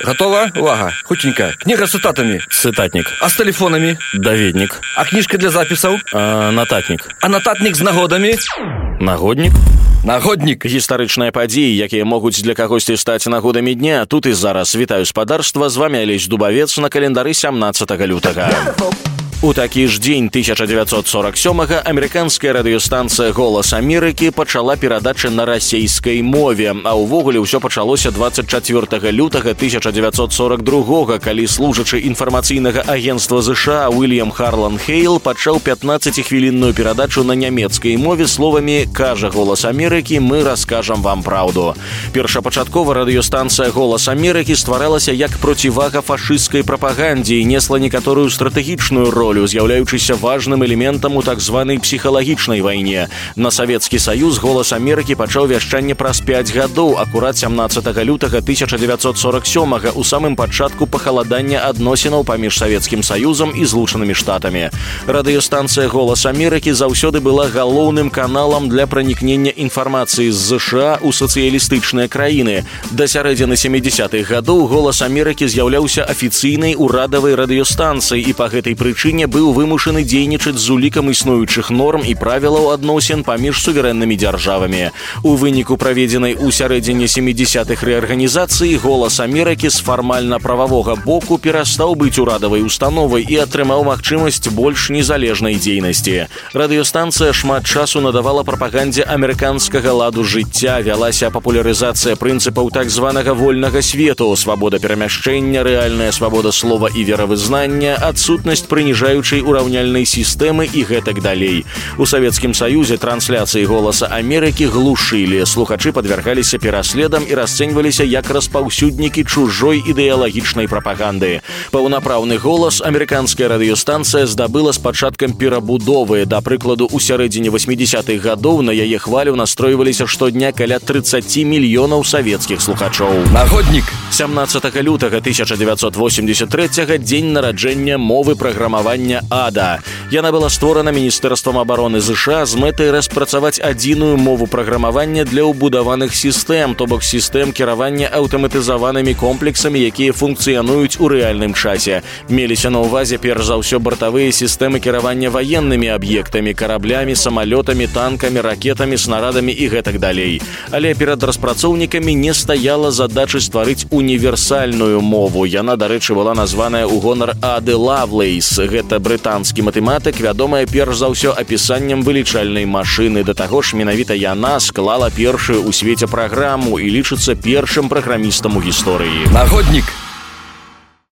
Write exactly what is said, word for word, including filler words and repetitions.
Готова? Увага. Хутенька. Книга с цитатами. Цытатник. А с телефонами? Даведник. А книжка для записаў? А, нататник. А нататник з нагодамі? Нагодник. Нагоднік. Гістарычныя падзеі, якія могуць для кагосьці стаць нагодамі дня. Тут і зараз. Вітаю спадарства. З вами Алесь Дубавец на календары сямнаццатага лютага. У такі ж дзень тысяча дзевяцьсот сорок сёмага амерыканская радыёстанцыя «Голас Амерыкі» пачала перадачы на расейскай мове, а ўвогуле ўсё пачалося дваццаць чацвёртага лютага тысяча дзевяцьсот сорок другога, калі служачы інфармацыйнага агенцтва ЗША Уильям Харлан Хейл пачаў пятнаццацігвілінную перадачу на нямецкай мове словамі «Кажа Голас Амерыкі, мы раскажам вам праўду». Першапачаткова радыёстанцыя «Голас Амерыкі» стваралася як процівага фашысцкай прапагандзе і несла некаторую стратэгічную роль, з'яўляючыся важным элементам у так званай псіхалагічнай вайне. На Савецкі Саюз «Голас Амерыкі» пачаў вяшчанне праз пяць гадоў, акурат сямнаццатага лютага тысяча дзевяцьсот сорок сёмага, у самым пачатку пахаладання адносінаў паміж Савецкім Саюзам і Злучанымі Штатамі. Радыёстанцыя «Голас Амерыкі» заўсёды была галоўным каналам для пранікнення інфармацыі з ЗША ў сацыялістычныя краіны. Да сярэдзіны сямідзясятых гадоў «Голас Амерыкі» з'яўляўся афіцыйнай урадавай радыёстанцыяй і па гэтай прычыне быў вымушаны дзейнічаць з улікам існуючых норм і правілаў адносін паміж суверэннымі дзяржавамі. У выніку праведзенай у сярэдзіне сямідзясятых рэарганізацыі «Голас Амерыкі» з фармальна-прававога боку перастаў быць урадавай установай і атрымаў магчымасць больш незалежнай дзейнасці. Радыёстанцыя шмат часу надавала прапагандзе амерыканскага ладу жыцця, вялася папулярызацыя прынцыпаў так званага вольнага свету, свабода перамяшчэння, рэальная свабода слова і веравызнання, адсутнасць прыніжаючай ураўняльнай сістэмы і гэтак далей. У Савецкім Саюзе трансляцыі «Голаса Амерыкі» глушылі, слухачы падвяргаліся пераследам і расцэньваліся як распаўсюднікі чужой ідэалагічнай прапаганды. Паўнапраўны голас амерыканская радыёстанцыя здабыла з пачаткам перабудовы. Да прыкладу, у сярэдзіне васьмідзесятых гадоў на яе хвалю настройваліся штодня каля трыццаці мільёнаў савецкіх слухачоў. Нагоднік. сямнаццатага лютага тысяча дзевяцьсот восемьдесят трэцяга дзень нараджэння мовы праграмавання ада. Яна была створана Міністэрствам абароны ЗША з мэтай распрацаваць адзіную мову праграмавання для ўбудаваных сістэм, то бок сістэм кіравання аўтаматызаванымі комплексамі, якія функцыянуюць у рэальным часе. Меліся на ўвазе перш за ўсё бартавыя сістэмы кіравання ваеннымі аб'ектамі, караблямі, самалётамі, танкамі, ракетамі, снарадамі і гэтак далей. Але перад распрацоўнікамі не стаяла задачы стварыць універсальную мову. Яна, дарэчы, была названая ў гонар Ады Лавлейс. Гэта брытанскі матэматык, вядомая перш за ўсё апісаннем вылічальнай машыны. Да таго ж, менавіта яна склала першую ў свеце праграму і лічыцца першым праграмістам у гісторыі. Нагоднік.